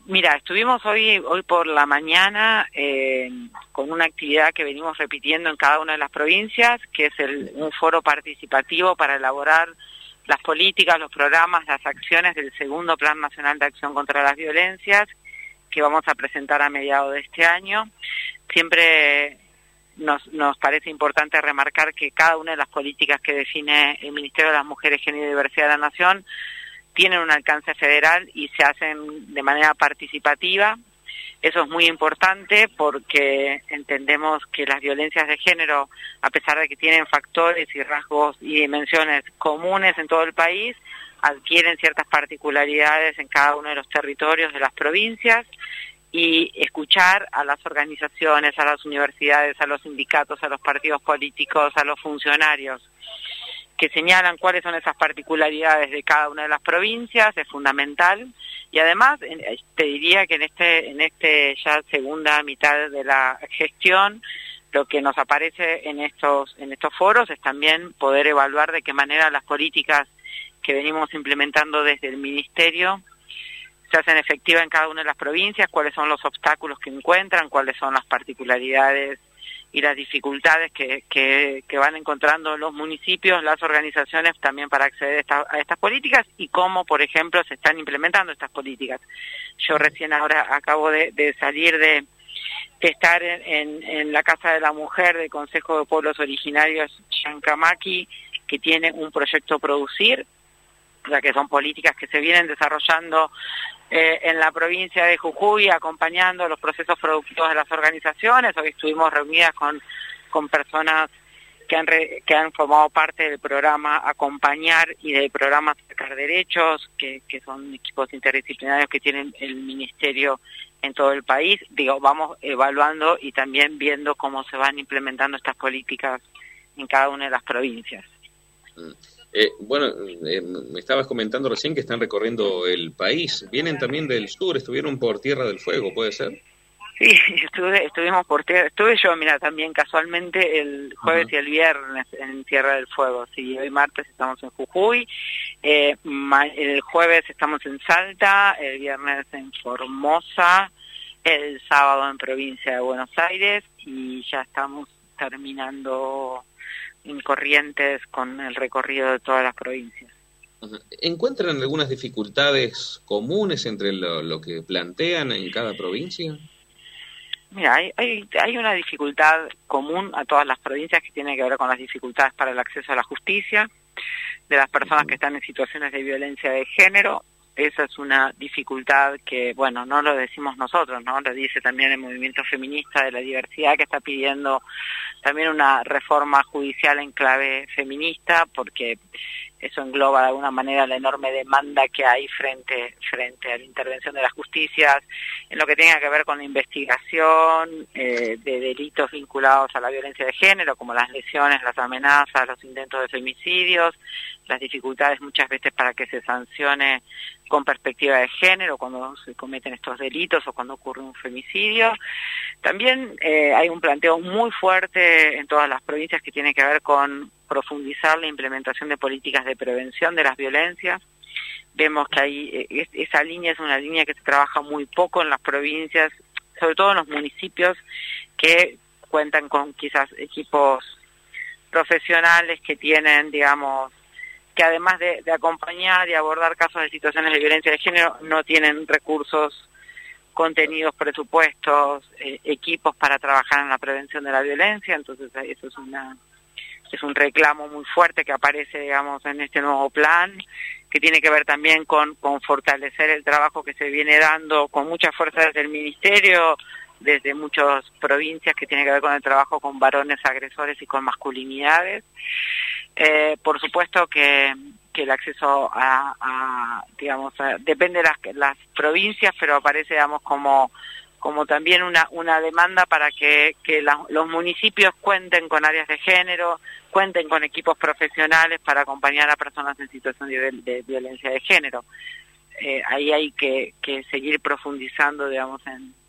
Mira, estuvimos hoy por la mañana con una actividad que venimos repitiendo en cada una de las provincias, que es un foro participativo para elaborar las políticas, los programas, las acciones del segundo Plan Nacional de Acción contra las Violencias, que vamos a presentar a mediados de este año. Siempre nos parece importante remarcar que cada una de las políticas que define el Ministerio de las Mujeres, Género y Diversidad de la Nación tienen un alcance federal y se hacen de manera participativa. Eso es muy importante porque entendemos que las violencias de género, a pesar de que tienen factores y rasgos y dimensiones comunes en todo el país, adquieren ciertas particularidades en cada uno de los territorios de las provincias, y escuchar a las organizaciones, a las universidades, a los sindicatos, a los partidos políticos, a los funcionarios que señalan cuáles son esas particularidades de cada una de las provincias es fundamental. Y además te diría que en este ya segunda mitad de la gestión, lo que nos aparece en estos foros es también poder evaluar de qué manera las políticas que venimos implementando desde el Ministerio se hacen efectivas en cada una de las provincias, cuáles son los obstáculos que encuentran, cuáles son las particularidades y las dificultades que van encontrando los municipios, las organizaciones también para acceder a estas políticas, y cómo, por ejemplo, se están implementando estas políticas. Yo recién ahora acabo de salir de estar en la Casa de la Mujer del Consejo de Pueblos Originarios Yancamaki, que tiene un proyecto Producir, o sea que son políticas que se vienen desarrollando en la provincia de Jujuy, acompañando los procesos productivos de las organizaciones. Hoy estuvimos reunidas con personas que han formado parte del programa Acompañar y del programa Acercar Derechos, que son equipos interdisciplinarios que tienen el Ministerio en todo el país. Vamos evaluando y también viendo cómo se van implementando estas políticas en cada una de las provincias. Me estabas comentando recién que están recorriendo el país. Vienen también del sur, estuvieron por Tierra del Fuego, ¿puede ser? Sí, estuvimos por Tierra. Estuve yo, mira, también casualmente el jueves y el viernes en Tierra del Fuego. Sí, hoy martes estamos en Jujuy, el jueves estamos en Salta, el viernes en Formosa, el sábado en Provincia de Buenos Aires, y ya estamos terminando en Corrientes con el recorrido de todas las provincias. ¿Encuentran algunas dificultades comunes entre lo que plantean en cada provincia? Mira, hay una dificultad común a todas las provincias que tiene que ver con las dificultades para el acceso a la justicia de las personas que están en situaciones de violencia de género. Esa es una dificultad que, bueno, no lo decimos nosotros, ¿no? Lo dice también el movimiento feminista de la diversidad, que está pidiendo también una reforma judicial en clave feminista, porque eso engloba de alguna manera la enorme demanda que hay frente a la intervención de las justicias en lo que tenga que ver con la investigación de delitos vinculados a la violencia de género, como las lesiones, las amenazas, los intentos de femicidios, las dificultades muchas veces para que se sancione con perspectiva de género cuando se cometen estos delitos o cuando ocurre un femicidio. También hay un planteo muy fuerte en todas las provincias que tiene que ver con profundizar la implementación de políticas de prevención de las violencias. Vemos que esa línea es una línea que se trabaja muy poco en las provincias, sobre todo en los municipios que cuentan con quizás equipos profesionales que tienen, digamos, que además de acompañar y abordar casos de situaciones de violencia de género, no tienen recursos, contenidos, presupuestos, equipos para trabajar en la prevención de la violencia. Entonces eso es un reclamo muy fuerte que aparece, digamos, en este nuevo plan, que tiene que ver también con fortalecer el trabajo que se viene dando con mucha fuerza desde el Ministerio, desde muchas provincias, que tiene que ver con el trabajo con varones agresores y con masculinidades. Por supuesto que el acceso digamos, depende de las provincias, pero aparece, digamos, como también una demanda para que los municipios cuenten con áreas de género, cuenten con equipos profesionales para acompañar a personas en situación de violencia de género. Ahí hay que seguir profundizando, digamos,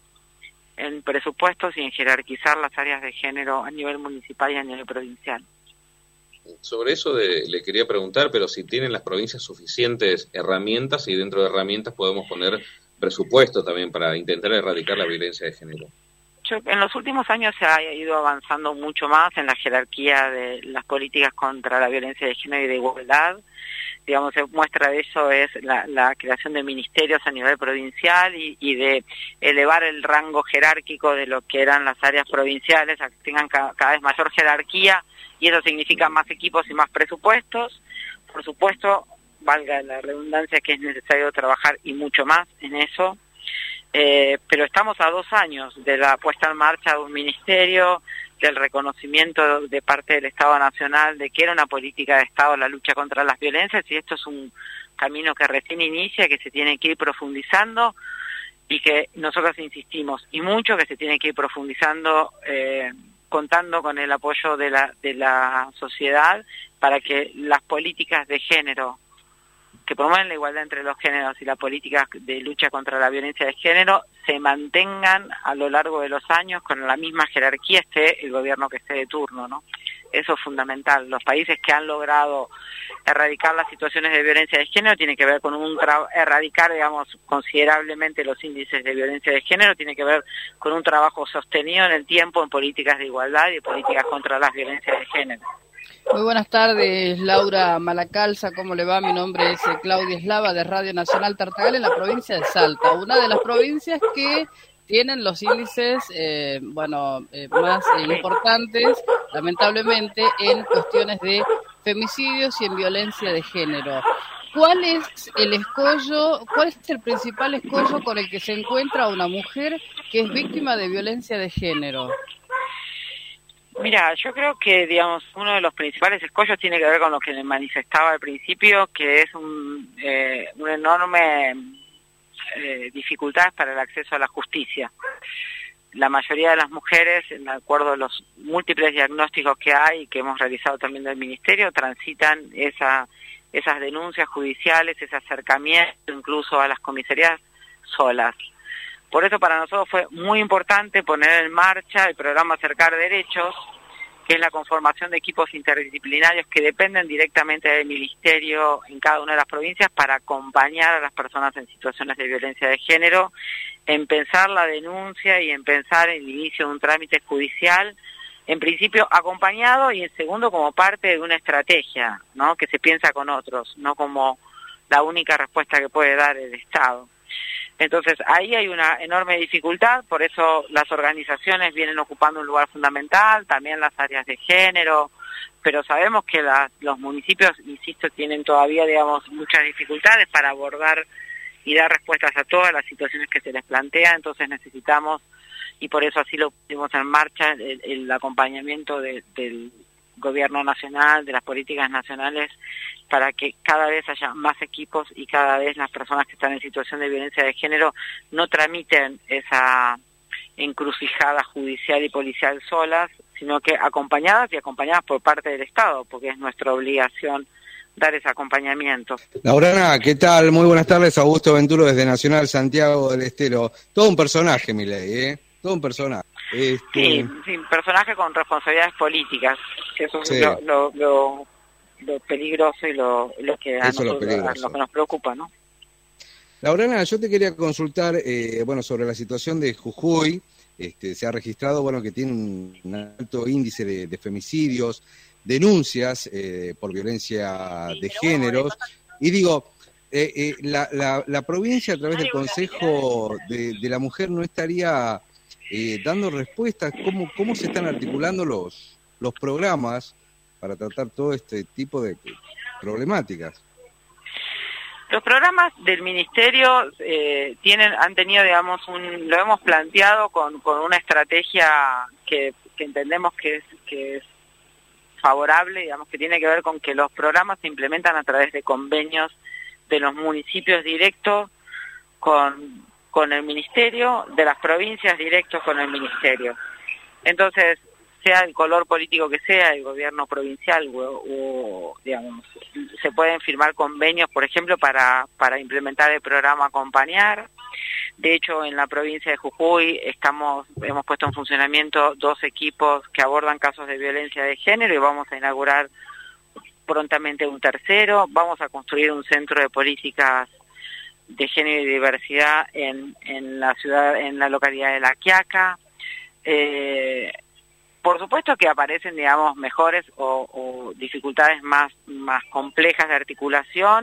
en presupuestos y en jerarquizar las áreas de género a nivel municipal y a nivel provincial. Sobre eso le quería preguntar, pero si tienen las provincias suficientes herramientas, y dentro de herramientas podemos poner presupuesto también para intentar erradicar la violencia de género? En los últimos años se ha ido avanzando mucho más en la jerarquía de las políticas contra la violencia de género y de igualdad. Digamos, muestra de eso es la creación de ministerios a nivel provincial y de elevar el rango jerárquico de lo que eran las áreas provinciales a que tengan cada vez mayor jerarquía, y eso significa más equipos y más presupuestos. Por supuesto, valga la redundancia, que es necesario trabajar y mucho más en eso. Pero estamos a 2 años de la puesta en marcha de un ministerio, del reconocimiento de parte del Estado Nacional de que era una política de Estado la lucha contra las violencias, y esto es un camino que recién inicia, que se tiene que ir profundizando y que nosotros insistimos, y mucho, que se tiene que ir profundizando, contando con el apoyo de la sociedad para que las políticas de género que promueven la igualdad entre los géneros y las políticas de lucha contra la violencia de género se mantengan a lo largo de los años con la misma jerarquía, esté el gobierno que esté de turno, ¿no? Eso es fundamental. Los países que han logrado erradicar las situaciones de violencia de género tiene que ver con erradicar, digamos, considerablemente los índices de violencia de género, tiene que ver con un trabajo sostenido en el tiempo en políticas de igualdad y políticas contra las violencias de género. Muy buenas tardes, Laura Malacalza, ¿cómo le va? Mi nombre es Claudia Eslava, de Radio Nacional Tartagal, en la provincia de Salta, una de las provincias que tienen los índices más importantes, lamentablemente, en cuestiones de femicidios y en violencia de género. ¿Cuál es el principal escollo con el que se encuentra una mujer que es víctima de violencia de género? Mira, yo creo que, digamos, uno de los principales escollos tiene que ver con lo que le manifestaba al principio, que es un enorme dificultades para el acceso a la justicia. La mayoría de las mujeres, de acuerdo a los múltiples diagnósticos que hay y que hemos realizado también del Ministerio, transitan esas denuncias judiciales, ese acercamiento incluso a las comisarías solas. Por eso para nosotros fue muy importante poner en marcha el programa Acercar Derechos, que es la conformación de equipos interdisciplinarios que dependen directamente del Ministerio en cada una de las provincias para acompañar a las personas en situaciones de violencia de género, en pensar la denuncia y en pensar el inicio de un trámite judicial, en principio acompañado y en segundo como parte de una estrategia, ¿no?, que se piensa con otros, no como la única respuesta que puede dar el Estado. Entonces, ahí hay una enorme dificultad, por eso las organizaciones vienen ocupando un lugar fundamental, también las áreas de género, pero sabemos que los municipios, insisto, tienen todavía, digamos, muchas dificultades para abordar y dar respuestas a todas las situaciones que se les plantea, entonces necesitamos, y por eso así lo pusimos en marcha, el acompañamiento del gobierno nacional, de las políticas nacionales, para que cada vez haya más equipos y cada vez las personas que están en situación de violencia de género no tramiten esa encrucijada judicial y policial solas, sino que acompañadas por parte del Estado, porque es nuestra obligación dar ese acompañamiento. Laurana, ¿qué tal? Muy buenas tardes, Augusto Venturo desde Nacional Santiago del Estero. Todo un personaje, Milei, todo un personaje. Sí, personaje con responsabilidades políticas, que eso es lo peligroso y lo que a nosotros, lo que nos preocupa, ¿no? Laurana, yo te quería consultar, sobre la situación de Jujuy. Se ha registrado, que tiene un alto índice de femicidios, denuncias por violencia de géneros, y digo, la provincia a través del Consejo de la Mujer no estaría dando respuestas. ¿Cómo se están articulando los programas para tratar todo este tipo de problemáticas? Los programas del Ministerio han tenido, digamos, lo hemos planteado con una estrategia que entendemos que es favorable, digamos, que tiene que ver con que los programas se implementan a través de convenios de los municipios directos con el Ministerio, de las provincias directos con el Ministerio. Entonces, sea el color político que sea, el gobierno provincial o digamos, se pueden firmar convenios, por ejemplo, para implementar el programa Acompañar. De hecho, en la provincia de Jujuy hemos puesto en funcionamiento 2 equipos que abordan casos de violencia de género y vamos a inaugurar prontamente un tercero. Vamos a construir un centro de políticas de género y diversidad en la ciudad, en la localidad de La Quiaca. Por supuesto que aparecen, digamos, mejores o dificultades más complejas de articulación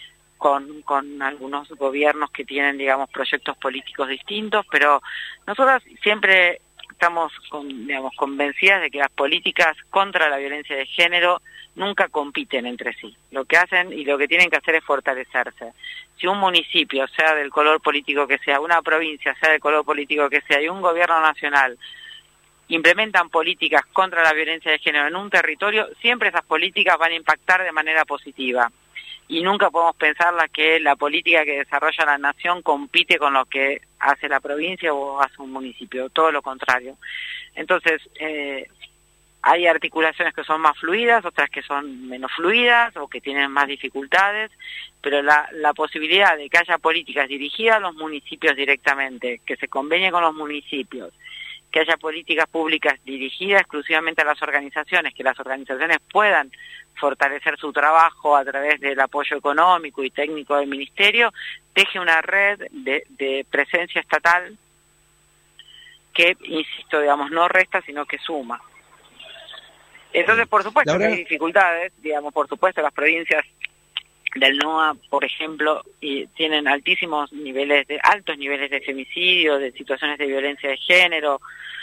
con algunos gobiernos que tienen, digamos, proyectos políticos distintos, pero nosotros siempre estamos, digamos, convencidas de que las políticas contra la violencia de género nunca compiten entre sí. Lo que hacen y lo que tienen que hacer es fortalecerse. Si un municipio, sea del color político que sea, una provincia, sea del color político que sea, y un gobierno nacional implementan políticas contra la violencia de género en un territorio, siempre esas políticas van a impactar de manera positiva. Y nunca podemos pensar que la política que desarrolla la nación compite con lo que hace la provincia o hace un municipio, todo lo contrario. Entonces, hay articulaciones que son más fluidas, otras que son menos fluidas o que tienen más dificultades, pero la posibilidad de que haya políticas dirigidas a los municipios directamente, que se convenien con los municipios, que haya políticas públicas dirigidas exclusivamente a las organizaciones, que las organizaciones puedan fortalecer su trabajo a través del apoyo económico y técnico del ministerio, teje una red de presencia estatal que, insisto, digamos, no resta, sino que suma. Entonces, por supuesto que hay dificultades, digamos, por supuesto las provincias del NOA, por ejemplo, tienen altos niveles de femicidio, de situaciones de violencia de género,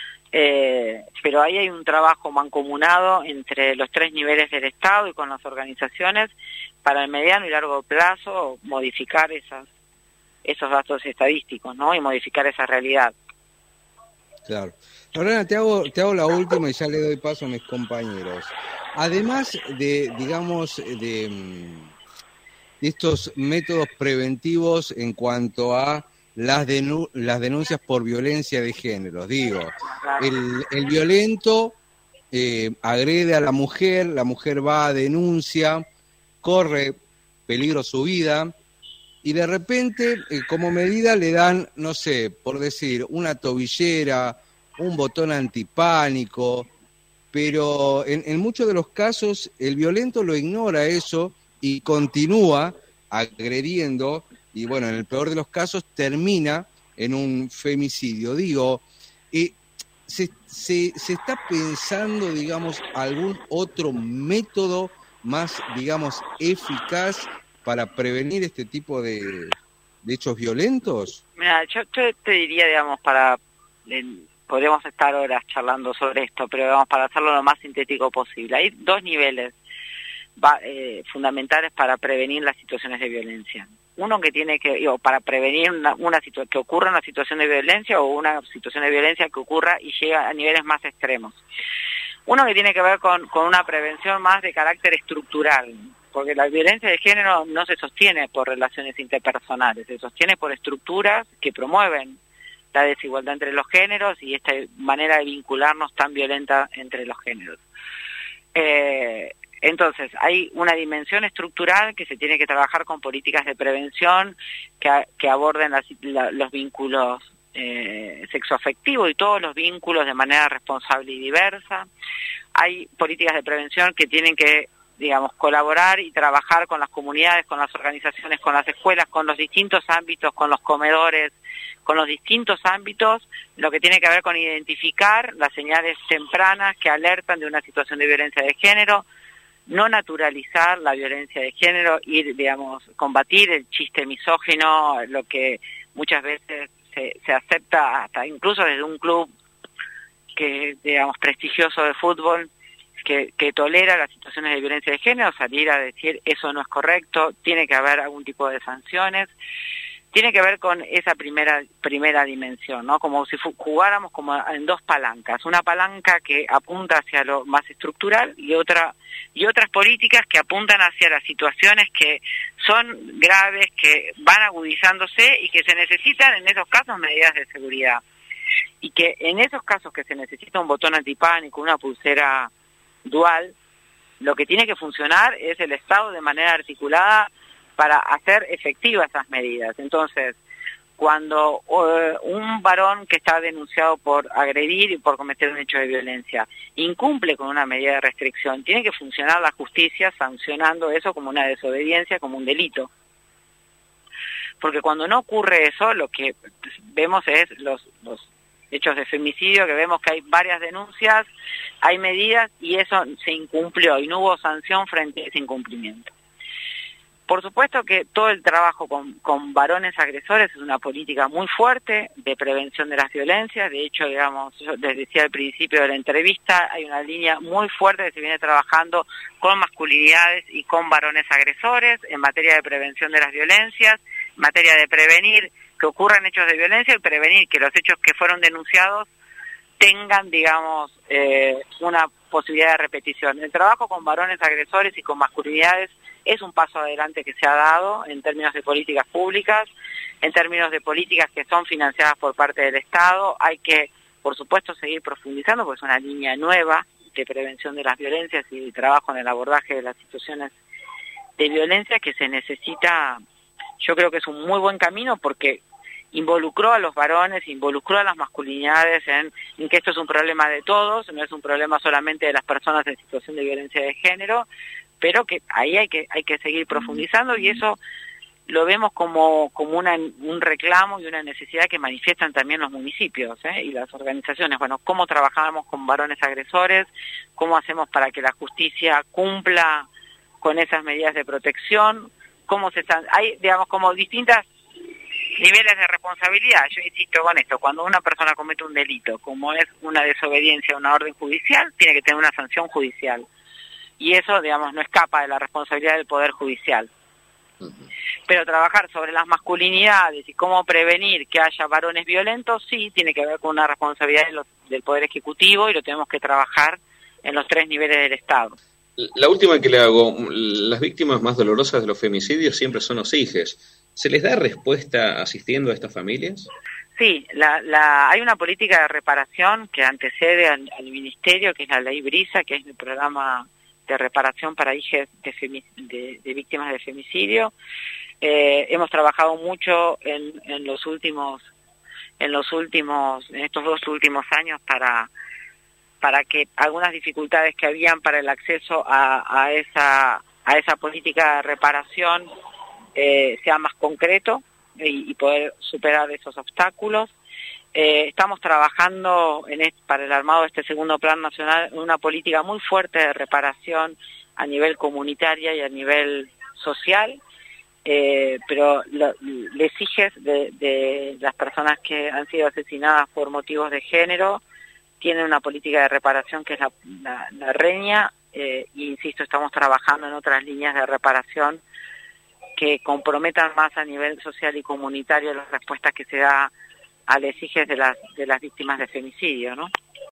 pero ahí hay un trabajo mancomunado entre los 3 niveles del Estado y con las organizaciones para el mediano y largo plazo modificar esos datos estadísticos, ¿no? Y modificar esa realidad. Claro. Lorena, te hago la última y ya le doy paso a mis compañeros. Además de, digamos, de estos métodos preventivos en cuanto a las denuncias por violencia de género. Digo, el violento agrede a la mujer va, denuncia, corre peligro su vida, y de repente, como medida, le dan, no sé, por decir, una tobillera, un botón antipánico, pero en muchos de los casos el violento lo ignora eso y continúa agrediendo, y bueno, en el peor de los casos termina en un femicidio. Digo, ¿se está pensando, digamos, algún otro método más, digamos, eficaz para prevenir este tipo de hechos violentos? Mira, yo te diría, digamos, podríamos estar horas charlando sobre esto, pero digamos, para hacerlo lo más sintético posible. Hay 2 niveles fundamentales para prevenir las situaciones de violencia. Uno que tiene para prevenir que ocurra una situación de violencia o una situación de violencia que ocurra y llega a niveles más extremos. Uno que tiene que ver con una prevención más de carácter estructural, porque la violencia de género no se sostiene por relaciones interpersonales, se sostiene por estructuras que promueven la desigualdad entre los géneros y esta manera de vincularnos tan violenta entre los géneros. Entonces, hay una dimensión estructural que se tiene que trabajar con políticas de prevención que aborden los vínculos sexoafectivos y todos los vínculos de manera responsable y diversa. Hay políticas de prevención que tienen que, digamos, colaborar y trabajar con las comunidades, con las organizaciones, con las escuelas, con los distintos ámbitos, con los comedores, con los distintos ámbitos, lo que tiene que ver con identificar las señales tempranas que alertan de una situación de violencia de género, no naturalizar la violencia de género, digamos, combatir el chiste misógino, lo que muchas veces se acepta hasta incluso desde un club que, digamos, prestigioso de fútbol, que tolera las situaciones de violencia de género, salir a decir eso no es correcto, tiene que haber algún tipo de sanciones. Tiene que ver con esa primera dimensión, ¿no? Como si jugáramos como en 2 palancas, una palanca que apunta hacia lo más estructural y otras políticas que apuntan hacia las situaciones que son graves, que van agudizándose y que se necesitan en esos casos medidas de seguridad. Y que en esos casos que se necesita un botón antipánico, una pulsera dual, lo que tiene que funcionar es el Estado de manera articulada para hacer efectivas esas medidas. Entonces, cuando un varón que está denunciado por agredir y por cometer un hecho de violencia incumple con una medida de restricción, tiene que funcionar la justicia sancionando eso como una desobediencia, como un delito. porque cuando no ocurre eso, lo que vemos es los hechos de femicidio, que vemos que hay varias denuncias, hay medidas y eso se incumplió y no hubo sanción frente a ese incumplimiento. Por supuesto que todo el trabajo con varones agresores es una política muy fuerte de prevención de las violencias. De hecho, digamos, yo les decía al principio de la entrevista, hay una línea muy fuerte que se viene trabajando con masculinidades y con varones agresores en materia de prevención de las violencias, en materia de prevenir que ocurran hechos de violencia y prevenir que los hechos que fueron denunciados tengan, digamos, una posibilidad de repetición. El trabajo con varones agresores y con masculinidades es un paso adelante que se ha dado en términos de políticas públicas, en términos de políticas que son financiadas por parte del Estado. Hay que, por supuesto, seguir profundizando, porque es una línea nueva de prevención de las violencias y de trabajo en el abordaje de las situaciones de violencia que se necesita. Yo creo que es un muy buen camino porque involucró a los varones, involucró a las masculinidades en que esto es un problema de todos, no es un problema solamente de las personas en situación de violencia de género, pero que ahí hay que seguir profundizando y eso lo vemos como un reclamo y una necesidad que manifiestan también los municipios y las organizaciones. Bueno, cómo trabajamos con varones agresores, cómo hacemos para que la justicia cumpla con esas medidas de protección, hay, digamos, como distintas niveles de responsabilidad. Yo insisto con esto, cuando una persona comete un delito, como es una desobediencia a una orden judicial, tiene que tener una sanción judicial. Y eso, digamos, no escapa de la responsabilidad del Poder Judicial. Pero trabajar sobre las masculinidades y cómo prevenir que haya varones violentos, sí, tiene que ver con una responsabilidad del Poder Ejecutivo y lo tenemos que trabajar en los 3 niveles del Estado. La última que le hago, las víctimas más dolorosas de los femicidios siempre son los hijos. ¿Se les da respuesta asistiendo a estas familias? Sí, hay una política de reparación que antecede al Ministerio, que es la Ley Brisa, que es el programa de reparación para hijas de víctimas de femicidio. Hemos trabajado mucho en estos 2 últimos años para que algunas dificultades que habían para el acceso a esa política de reparación sea más concreto y poder superar esos obstáculos. Estamos trabajando para el armado de este segundo plan nacional en una política muy fuerte de reparación a nivel comunitaria y a nivel social, pero les hijes de las personas que han sido asesinadas por motivos de género tienen una política de reparación que es la RENIA, e insisto, estamos trabajando en otras líneas de reparación que comprometan más a nivel social y comunitario las respuestas que se da a las hijas de las víctimas de femicidio, ¿no?